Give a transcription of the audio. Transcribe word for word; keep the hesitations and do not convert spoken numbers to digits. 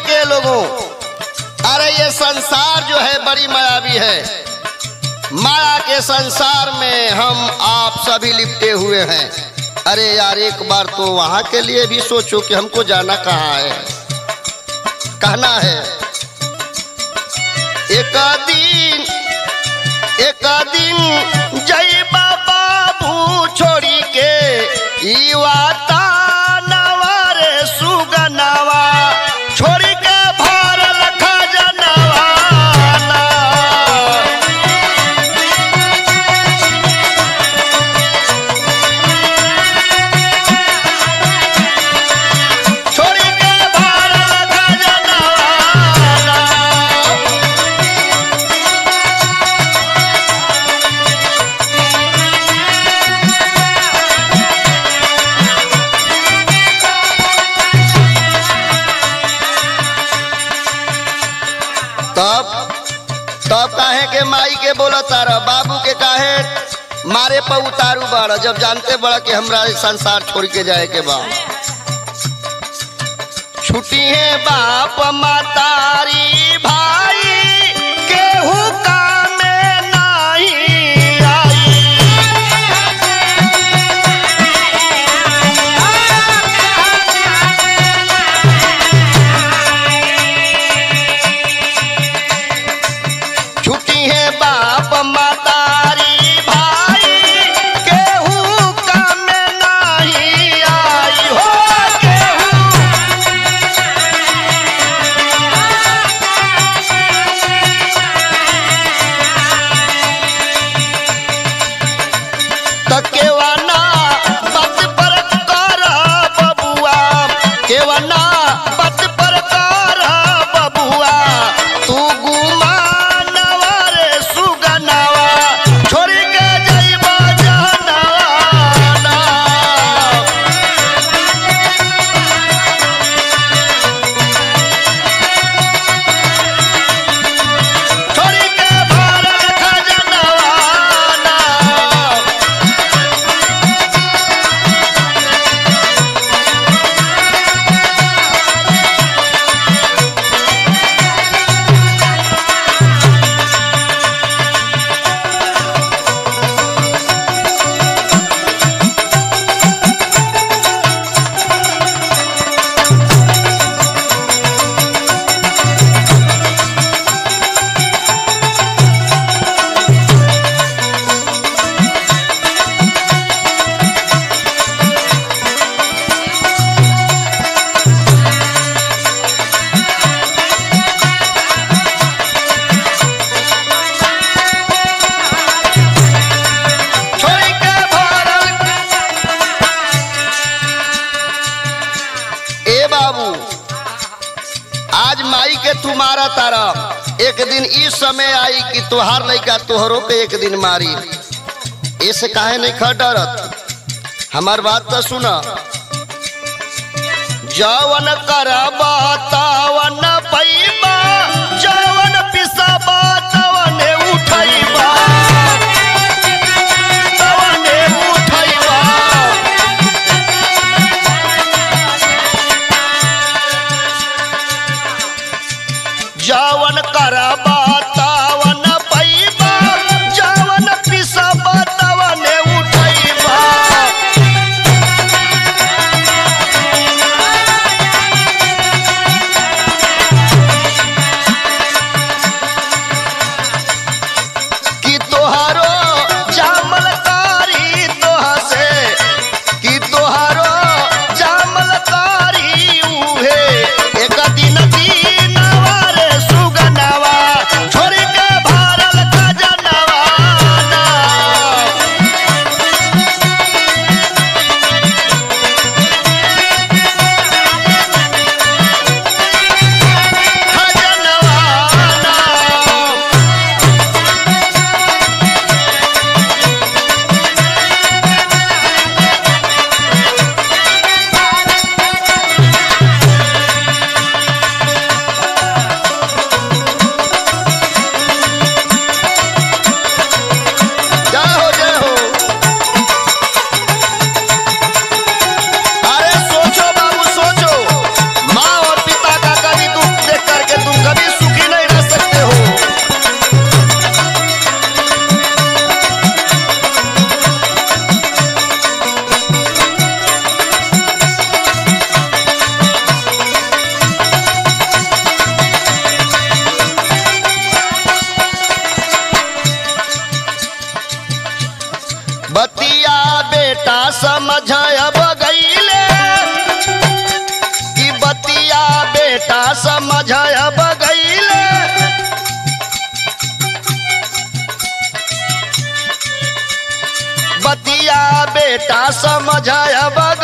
के लोगों, अरे ये संसार जो है बड़ी मायावी है। माया के संसार में हम आप सभी लिपटे हुए हैं। अरे यार एक बार तो वहां के लिए भी सोचो कि हमको जाना कहाँ है, कहना है। एक दिन एक दिन जय बाबू छोड़ी के युवाता नवारे सुगनावा छोड़ी के भार लखा जनवाना। छोड़ी के भार लखा जनवाना। तब तब काहे के माई के बोला तारा, बाबू के काहे मारे पर उतारू बाड़ा, जब जानते बड़ा कि हमरा संसार छोड़ के जाए के बा। छुट्टी है बाप मातारी भाई केहू काम में नहीं आई। छुट्टी है बाप मातारी भाई केहू काम में नहीं आई हो। केहू तो केवना बात पर कर बबुआ, केवना बात पर कर बबुआ तू गुमानवा रे सुगनावा छोड़ी के जइबा जहनवाना। छोड़ी के भार लखा जनवाना। छोड़ी के भार ए बाबू, आज माई के तू मारा तारा, एक दिन इस समय आई कि तुहार लइका तोहरो के एक दिन मारी। ऐसे काहे नहीं खा डरत, हमार बात तो सुना। जवन करबा तवन पैबा, जवन पिसबा तवने उठैबा, तवने उठैबा। जवन करबा तवन पैबा, जवन पिसबा तवने उठैबा। कि तोहरो जामलकारी तोहा से, कि तोहरो जामलकारी उहे एक दिन दीनवा रे सुगनावा छोड़ बतिया बेटा समझ अब गईले, बतिया बेटा समझ अब